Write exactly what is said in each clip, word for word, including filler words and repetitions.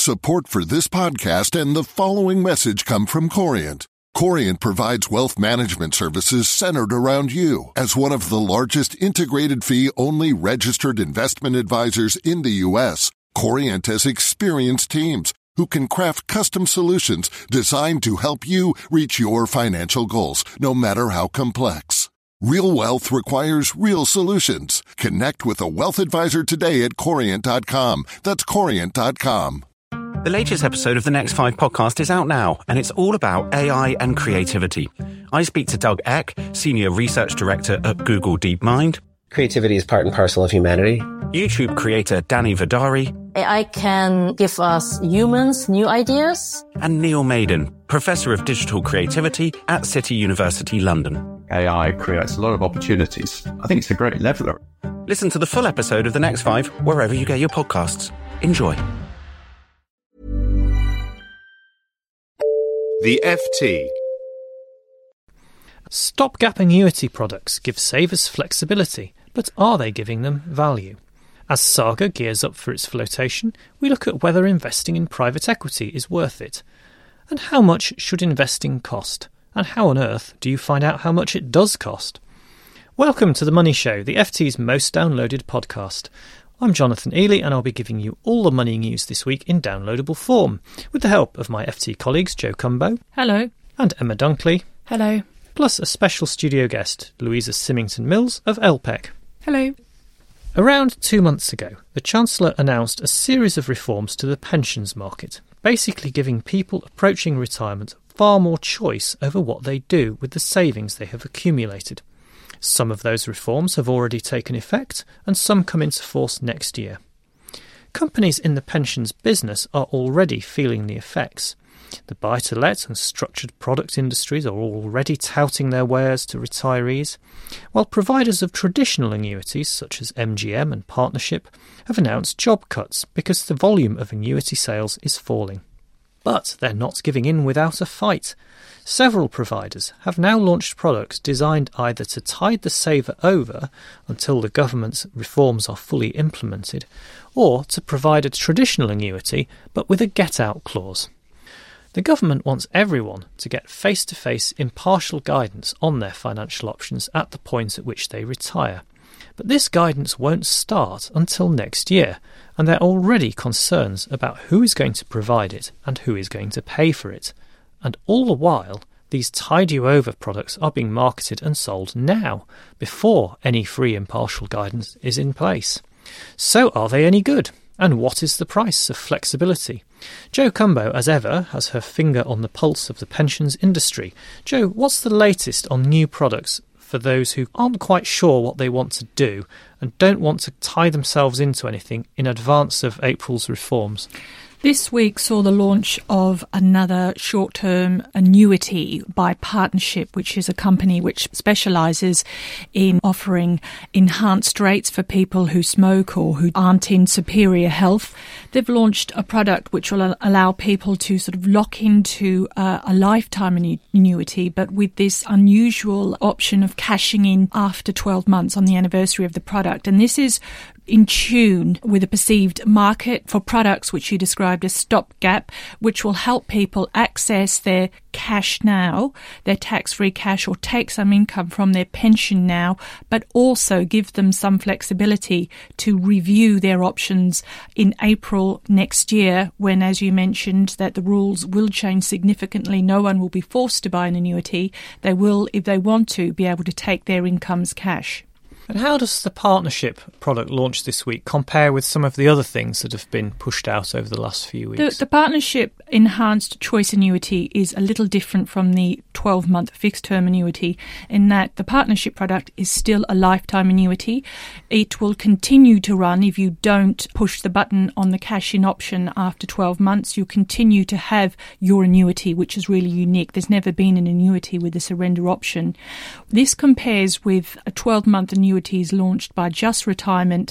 Support for this podcast and the following message come from Corient. Corient provides wealth management services centered around you. As one of the largest integrated fee-only registered investment advisors in the U S, Corient has experienced teams who can craft custom solutions designed to help you reach your financial goals, no matter how complex. Real wealth requires real solutions. Connect with a wealth advisor today at Corient dot com. That's Corient dot com. The latest episode of the Next Five podcast is out now, and it's all about A I and creativity. I speak to Doug Eck, Senior Research Director at Google DeepMind. Creativity is part and parcel of humanity. YouTube creator Danny Vidari. A I can give us humans new ideas. And Neil Maiden, Professor of Digital Creativity at City University London. A I creates a lot of opportunities. I think it's a great leveler. Listen to the full episode of The Next Five wherever you get your podcasts. Enjoy. The F T. Stopgap annuity products give savers flexibility, but are they giving them value? As Saga gears up for its flotation, we look at whether investing in private equity is worth it. And how much should investing cost? And how on earth do you find out how much it does cost? Welcome to The Money Show, the F T's most downloaded podcast. I'm Jonathan Ely, and I'll be giving you all the money news this week in downloadable form, with the help of my F T colleagues Jo Cumbo. Hello. And Emma Dunkley. Hello. Plus a special studio guest, Louisa Symington-Mills of L P E C. Hello. Around two months ago, the Chancellor announced a series of reforms to the pensions market, basically giving people approaching retirement far more choice over what they do with the savings they have accumulated. Some of those reforms have already taken effect, and some come into force next year. Companies in the pensions business are already feeling the effects. The buy-to-let and structured product industries are already touting their wares to retirees, while providers of traditional annuities such as M G M and Partnership have announced job cuts because the volume of annuity sales is falling. But they're not giving in without a fight. Several providers have now launched products designed either to tide the saver over until the government's reforms are fully implemented, or to provide a traditional annuity but with a get-out clause. The government wants everyone to get face-to-face impartial guidance on their financial options at the point at which they retire. But this guidance won't start until next year, and there are already concerns about who is going to provide it and who is going to pay for it. And all the while, these tide-you-over products are being marketed and sold now, before any free impartial guidance is in place. So are they any good? And what is the price of flexibility? Jo Cumbo, as ever, has her finger on the pulse of the pensions industry. Jo, what's the latest on new products for those who aren't quite sure what they want to do and don't want to tie themselves into anything in advance of April's reforms? This week saw the launch of another short-term annuity by Partnership, which is a company which specialises in offering enhanced rates for people who smoke or who aren't in superior health. They've launched a product which will allow people to sort of lock into uh, a lifetime annuity, but with this unusual option of cashing in after twelve months on the anniversary of the product. And this is in tune with a perceived market for products which you described as stopgap, which will help people access their cash now, their tax-free cash, or take some income from their pension now, but also give them some flexibility to review their options in April next year when, as you mentioned, that the rules will change significantly. No one will be forced to buy an annuity. They will, if they want to, be able to take their incomes cash. And how does the Partnership product launch this week compare with some of the other things that have been pushed out over the last few weeks? The, the Partnership Enhanced Choice Annuity is a little different from the twelve-month fixed-term annuity in that the Partnership product is still a lifetime annuity. It will continue to run if you don't push the button on the cash-in option after twelve months. You'll continue to have your annuity, which is really unique. There's never been an annuity with a surrender option. This compares with a twelve-month annuity annuities launched by Just Retirement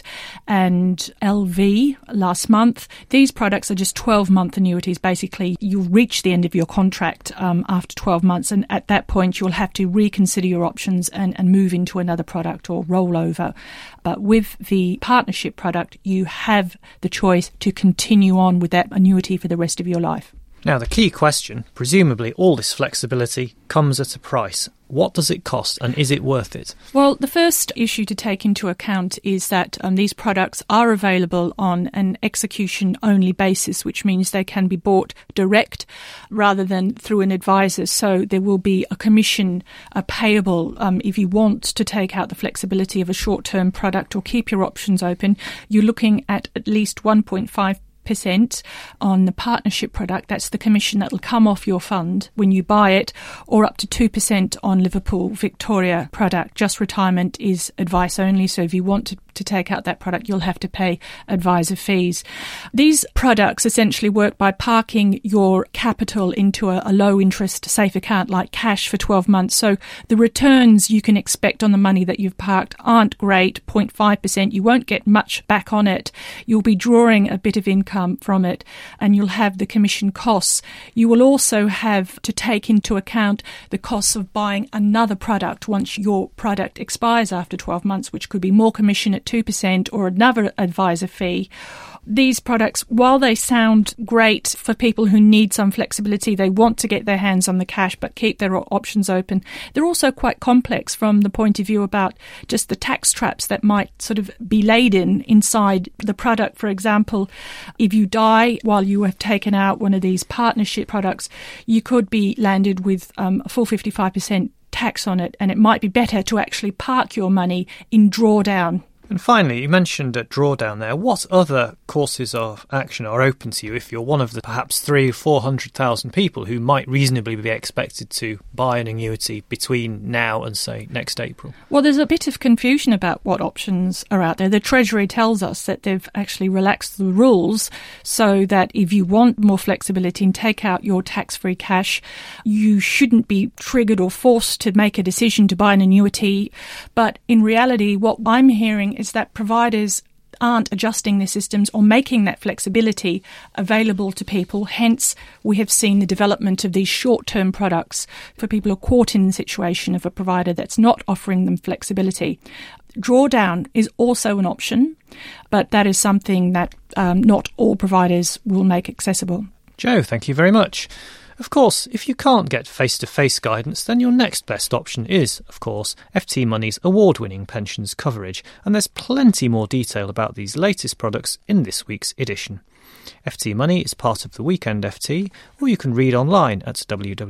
and L V last month. These products are just twelve-month annuities. Basically, you'll reach the end of your contract um, after twelve months, and at that point you'll have to reconsider your options and, and move into another product or roll over. But with the partnership product, you have the choice to continue on with that annuity for the rest of your life. Now, the key question, presumably all this flexibility comes at a price. What does it cost, and is it worth it? Well, the first issue to take into account is that um, these products are available on an execution-only basis, which means they can be bought direct rather than through an advisor. So there will be a commission uh, payable um, if you want to take out the flexibility of a short-term product or keep your options open. You're looking at at least one point five percent on the partnership product. That's the commission that will come off your fund when you buy it, or up to two percent on Liverpool Victoria product. Just Retirement is advice only, so if you want to, to take out that product, you'll have to pay advisor fees. These products essentially work by parking your capital into a, a low interest safe account like cash for twelve months. So the returns you can expect on the money that you've parked aren't great, zero point five percent. You won't get much back on it. You'll be drawing a bit of income from it, and you'll have the commission costs. You will also have to take into account the costs of buying another product once your product expires after twelve months, which could be more commission at two percent or another advisor fee. These products, while they sound great for people who need some flexibility, they want to get their hands on the cash but keep their options open, they're also quite complex from the point of view about just the tax traps that might sort of be laden inside the product. For example, if you die while you have taken out one of these partnership products, you could be landed with um, a full fifty-five percent tax on it, and it might be better to actually park your money in drawdown. And finally, you mentioned a drawdown there. What other courses of action are open to you if you're one of the perhaps three or four hundred thousand people who might reasonably be expected to buy an annuity between now and, say, next April? Well, there's a bit of confusion about what options are out there. The Treasury tells us that they've actually relaxed the rules so that if you want more flexibility and take out your tax-free cash, you shouldn't be triggered or forced to make a decision to buy an annuity. But in reality, what I'm hearing is that providers aren't adjusting their systems or making that flexibility available to people. Hence, we have seen the development of these short-term products for people who are caught in the situation of a provider that's not offering them flexibility. Drawdown is also an option, but that is something that um, not all providers will make accessible. Jo, thank you very much. Of course, if you can't get face-to-face guidance, then your next best option is, of course, F T Money's award-winning pensions coverage, and there's plenty more detail about these latest products in this week's edition. F T Money is part of the Weekend F T, or you can read online at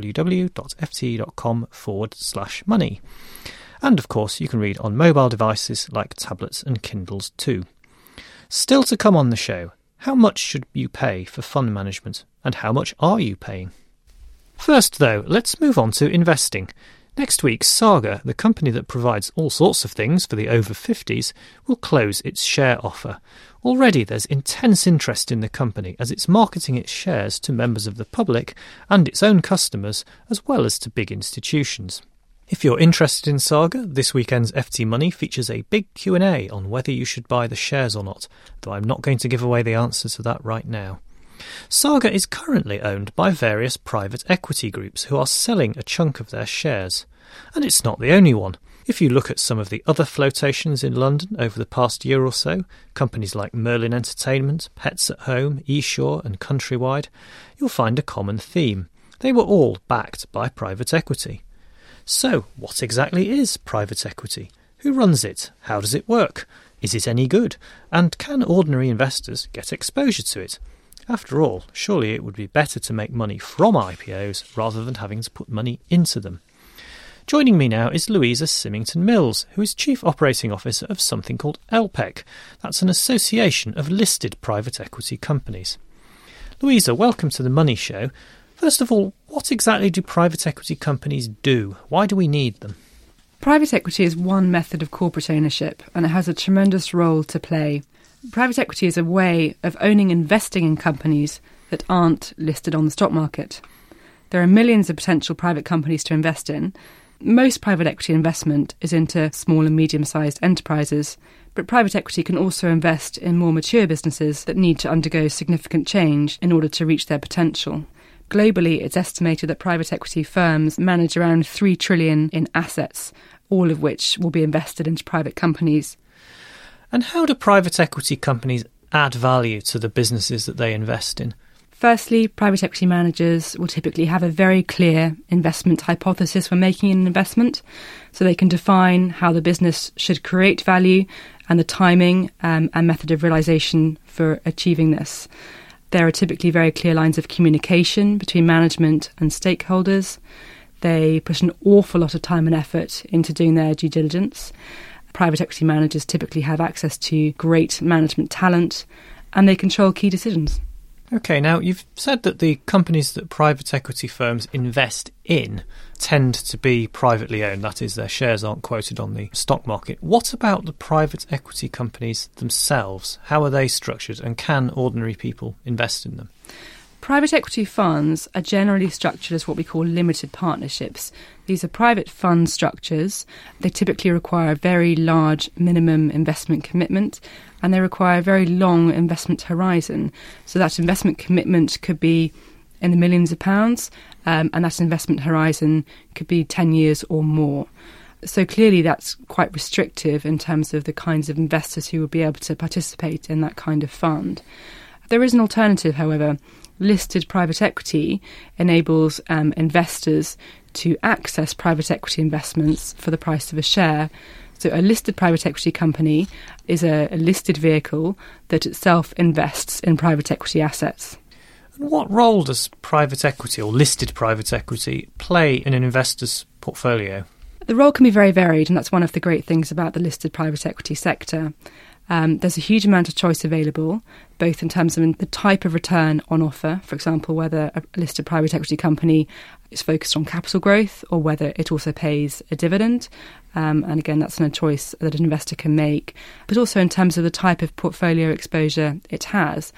www.ft.com forward slash money. And, of course, you can read on mobile devices like tablets and Kindles too. Still to come on the show, how much should you pay for fund management, and how much are you paying? First, though, let's move on to investing. Next week, Saga, the company that provides all sorts of things for the over fifties, will close its share offer. Already there's intense interest in the company as it's marketing its shares to members of the public and its own customers, as well as to big institutions. If you're interested in Saga, this weekend's F T Money features a big Q and A on whether you should buy the shares or not, though I'm not going to give away the answer to that right now. Saga is currently owned by various private equity groups who are selling a chunk of their shares. And it's not the only one. If you look at some of the other flotations in London over the past year or so, companies like Merlin Entertainment, Pets at Home, eShore and Countrywide, you'll find a common theme. They were all backed by private equity. So, what exactly is private equity? Who runs it? How does it work? Is it any good? And can ordinary investors get exposure to it? After all, surely it would be better to make money from I P Os rather than having to put money into them. Joining me now is Louisa Symington Mills, who is Chief Operating Officer of something called L P E C. That's an association of listed private equity companies. Louisa, welcome to the Money Show. First of all, what exactly do private equity companies do? Why do we need them? Private equity is one method of corporate ownership, and it has a tremendous role to play. Private equity is a way of owning and investing in companies that aren't listed on the stock market. There are millions of potential private companies to invest in, Most private equity investment is into small and medium-sized enterprises, but private equity can also invest in more mature businesses that need to undergo significant change in order to reach their potential. Globally, it's estimated that private equity firms manage around three trillion dollars in assets, all of which will be invested into private companies. And how do private equity companies add value to the businesses that they invest in? Firstly, private equity managers will typically have a very clear investment hypothesis when making an investment, so they can define how the business should create value and the timing um, and method of realisation for achieving this. There are typically very clear lines of communication between management and stakeholders. They put an awful lot of time and effort into doing their due diligence. Private equity managers typically have access to great management talent, and they control key decisions. OK, now you've said that the companies that private equity firms invest in tend to be privately owned, that is, their shares aren't quoted on the stock market. What about the private equity companies themselves? How are they structured, and can ordinary people invest in them? Private equity funds are generally structured as what we call limited partnerships. These are private fund structures. They typically require a very large minimum investment commitment, and they require a very long investment horizon. So that investment commitment could be in the millions of pounds, um, and that investment horizon could be ten years or more. So clearly that's quite restrictive in terms of the kinds of investors who will be able to participate in that kind of fund. There is an alternative, however. Listed private equity enables um, investors to access private equity investments for the price of a share. So a listed private equity company is a, a listed vehicle that itself invests in private equity assets. And what role does private equity or listed private equity play in an investor's portfolio? The role can be very varied, and that's one of the great things about the listed private equity sector. Um, there's a huge amount of choice available, both in terms of the type of return on offer, for example, whether a listed private equity company is focused on capital growth or whether it also pays a dividend. Um, and again, that's a choice that an investor can make, but also in terms of the type of portfolio exposure it has.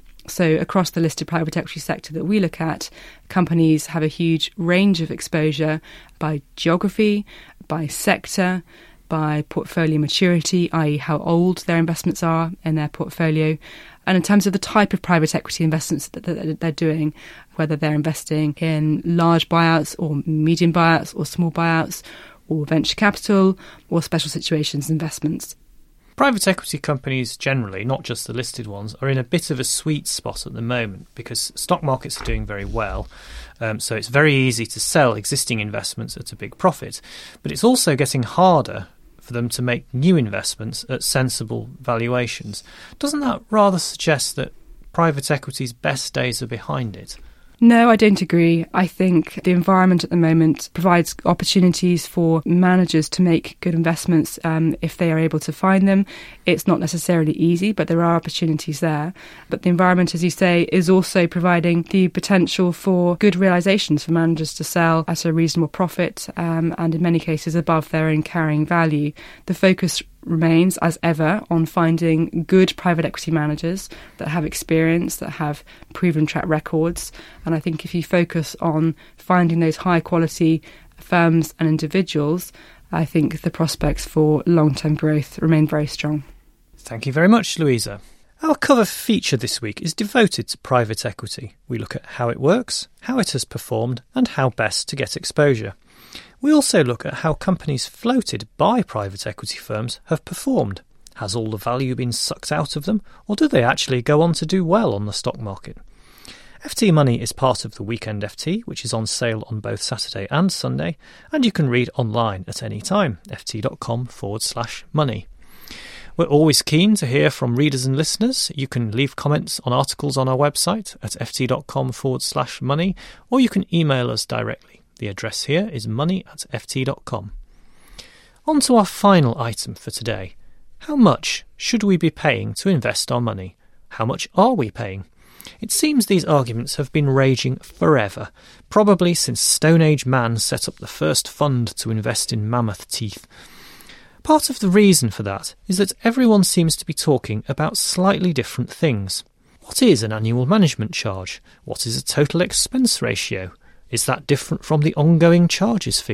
So across the listed private equity sector that we look at, companies have a huge range of exposure by geography, by sector, by portfolio maturity, that is how old their investments are in their portfolio, and in terms of the type of private equity investments that, that they're doing, whether they're investing in large buyouts or medium buyouts or small buyouts or venture capital or special situations investments. Private equity companies generally, not just the listed ones, are in a bit of a sweet spot at the moment because stock markets are doing very well. Um, so it's very easy to sell existing investments at a big profit. But it's also getting harder for them to make new investments at sensible valuations. Doesn't that rather suggest that private equity's best days are behind it? No, I don't agree. I think the environment at the moment provides opportunities for managers to make good investments um, if they are able to find them. It's not necessarily easy, but there are opportunities there. But the environment, as you say, is also providing the potential for good realisations for managers to sell at a reasonable profit um, and in many cases above their own carrying value. The focus remains, as ever, on finding good private equity managers that have experience, that have proven track records. And I think if you focus on finding those high-quality firms and individuals, I think the prospects for long-term growth remain very strong. Thank you very much, Louisa. Our cover feature this week is devoted to private equity. We look at how it works, how it has performed, and how best to get exposure. We also look at how companies floated by private equity firms have performed. Has all the value been sucked out of them, or do they actually go on to do well on the stock market? F T Money is part of the Weekend F T, which is on sale on both Saturday and Sunday, and you can read online at any time, ft.com forward slash money. We're always keen to hear from readers and listeners. You can leave comments on articles on our website at ft.com forward slash money, or you can email us directly. The address here is money at ft dot com. On to our final item for today. How much should we be paying to invest our money? How much are we paying? It seems these arguments have been raging forever, probably since Stone Age man set up the first fund to invest in mammoth teeth. Part of the reason for that is that everyone seems to be talking about slightly different things. What is an annual management charge? What is a total expense ratio? Is that different from the ongoing charges figure?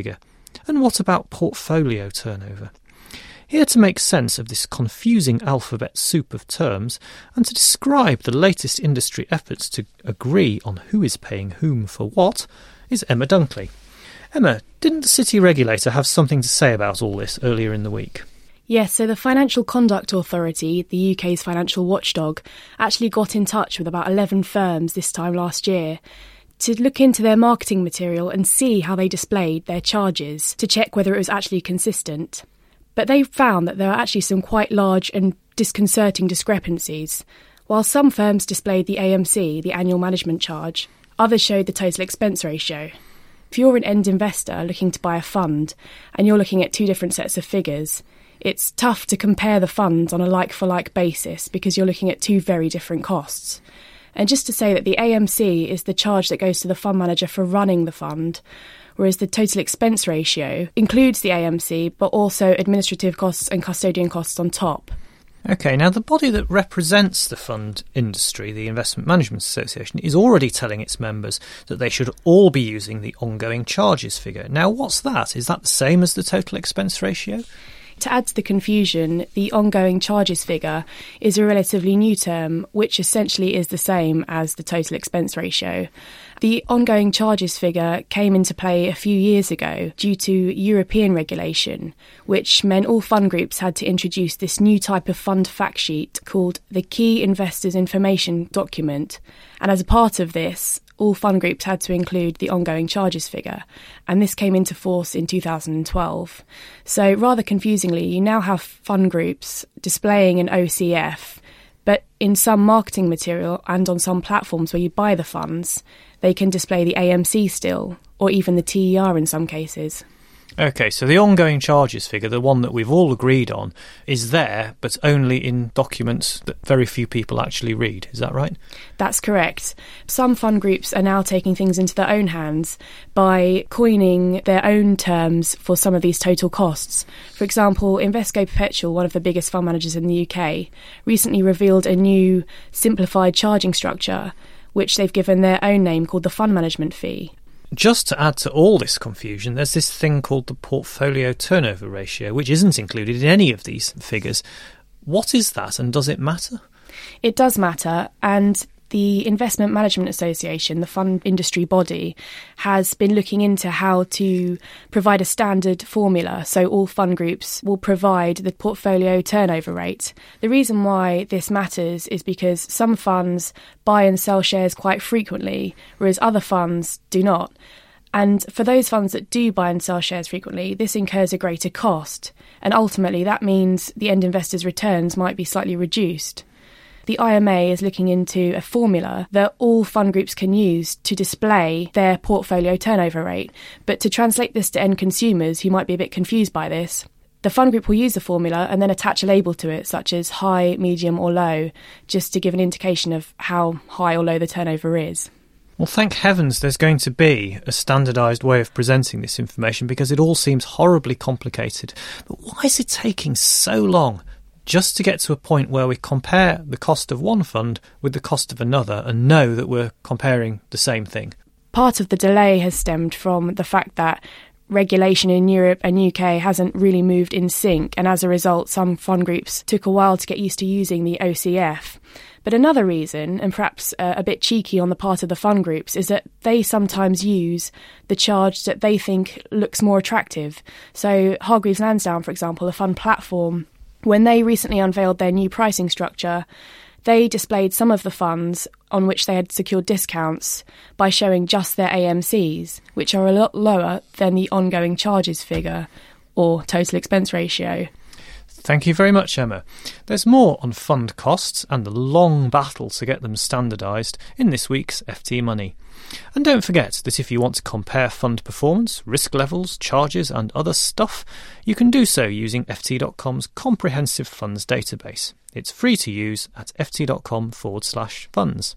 And what about portfolio turnover? Here to make sense of this confusing alphabet soup of terms and to describe the latest industry efforts to agree on who is paying whom for what is Emma Dunkley. Emma, didn't the city regulator have something to say about all this earlier in the week? Yes, so the Financial Conduct Authority, the U K's financial watchdog, actually got in touch with about eleven firms this time last year to look into their marketing material and see how they displayed their charges to check whether it was actually consistent. But they found that there are actually some quite large and disconcerting discrepancies. While some firms displayed the A M C, the annual management charge, others showed the total expense ratio. If you're an end investor looking to buy a fund and you're looking at two different sets of figures, it's tough to compare the funds on a like-for-like basis because you're looking at two very different costs. And just to say that the A M C is the charge that goes to the fund manager for running the fund, whereas the total expense ratio includes the A M C, but also administrative costs and custodian costs on top. OK, now the body that represents the fund industry, the Investment Management Association, is already telling its members that they should all be using the ongoing charges figure. Now, what's that? Is that the same as the total expense ratio? To add to the confusion, the ongoing charges figure is a relatively new term, which essentially is the same as the total expense ratio. The ongoing charges figure came into play a few years ago due to European regulation, which meant all fund groups had to introduce this new type of fund fact sheet called the Key Investors Information Document. And as a part of this, all fund groups had to include the ongoing charges figure, and this came into force in two thousand twelve. So rather confusingly, you now have fund groups displaying an O C F, but in some marketing material and on some platforms where you buy the funds, they can display the A M C still, or even the T E R in some cases. OK, so the ongoing charges figure, the one that we've all agreed on, is there, but only in documents that very few people actually read. Is that right? That's correct. Some fund groups are now taking things into their own hands by coining their own terms for some of these total costs. For example, Invesco Perpetual, one of the biggest fund managers in the U K, recently revealed a new simplified charging structure, which they've given their own name called the fund management fee. Just to add to all this confusion, there's this thing called the portfolio turnover ratio, which isn't included in any of these figures. What is that, and does it matter? It does matter, and the Investment Management Association, the fund industry body, has been looking into how to provide a standard formula so all fund groups will provide the portfolio turnover rate. The reason why this matters is because some funds buy and sell shares quite frequently, whereas other funds do not. And for those funds that do buy and sell shares frequently, this incurs a greater cost, and ultimately that means the end investor's returns might be slightly reduced. The I M A is looking into a formula that all fund groups can use to display their portfolio turnover rate. But to translate this to end consumers who might be a bit confused by this, the fund group will use the formula and then attach a label to it, such as high, medium or low, just to give an indication of how high or low the turnover is. Well, thank heavens there's going to be a standardised way of presenting this information, because it all seems horribly complicated. But why is it taking so long just to get to a point where we compare the cost of one fund with the cost of another and know that we're comparing the same thing? Part of the delay has stemmed from the fact that regulation in Europe and U K hasn't really moved in sync, and as a result some fund groups took a while to get used to using the O C F. But another reason, and perhaps uh, a bit cheeky on the part of the fund groups, is that they sometimes use the charge that they think looks more attractive. So Hargreaves Lansdown, for example, the fund platform, when they recently unveiled their new pricing structure, they displayed some of the funds on which they had secured discounts by showing just their A M Cs, which are a lot lower than the ongoing charges figure, or total expense ratio. Thank you very much, Emma. There's more on fund costs and the long battle to get them standardised in this week's F T Money. And don't forget that if you want to compare fund performance, risk levels, charges and other stuff, you can do so using F T dot com's comprehensive funds database. It's free to use at ft.com forward slash funds.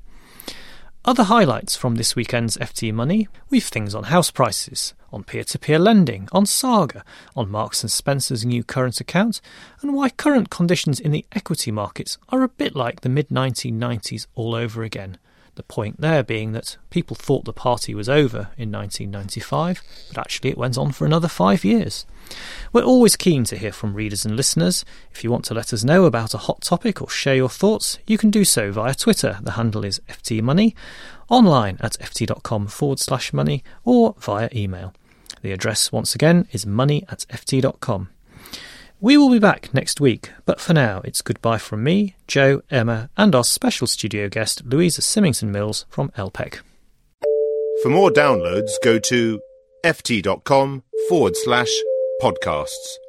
Other highlights from this weekend's F T Money: we've things on house prices, on peer-to-peer lending, on Saga, on Marks and Spencer's new current account, and why current conditions in the equity markets are a bit like the mid nineteen nineties all over again. The point there being that people thought the party was over in nineteen ninety-five, but actually it went on for another five years. We're always keen to hear from readers and listeners. If you want to let us know about a hot topic or share your thoughts, you can do so via Twitter. The handle is F T Money, online at ft.com forward slash money, or via email. The address, once again, is money at ft.com. We will be back next week, but for now, it's goodbye from me, Joe, Emma, and our special studio guest, Louisa Symington-Mills from L P E C. For more downloads, go to ft.com forward slash podcasts.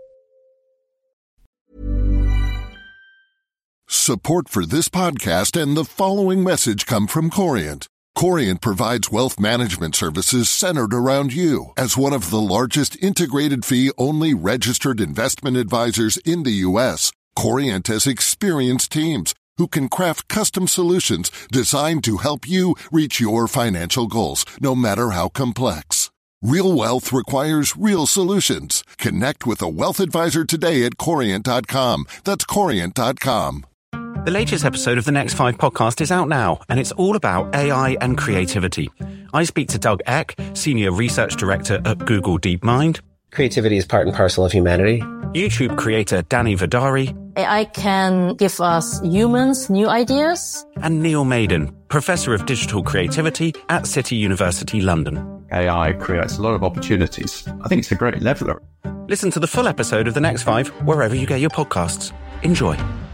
Support for this podcast and the following message come from Corient. Corient provides wealth management services centered around you. As one of the largest integrated fee-only registered investment advisors in the U S, Corient has experienced teams who can craft custom solutions designed to help you reach your financial goals, no matter how complex. Real wealth requires real solutions. Connect with a wealth advisor today at corient dot com. That's corient dot com. The latest episode of the Next Five podcast is out now, and it's all about A I and creativity. I speak to Doug Eck, Senior Research Director at Google DeepMind. Creativity is part and parcel of humanity. YouTube creator Danny Vidari. A I can give us humans new ideas. And Neil Maiden, Professor of Digital Creativity at City University London. A I creates a lot of opportunities. I think it's a great leveler. Listen to the full episode of The Next Five wherever you get your podcasts. Enjoy.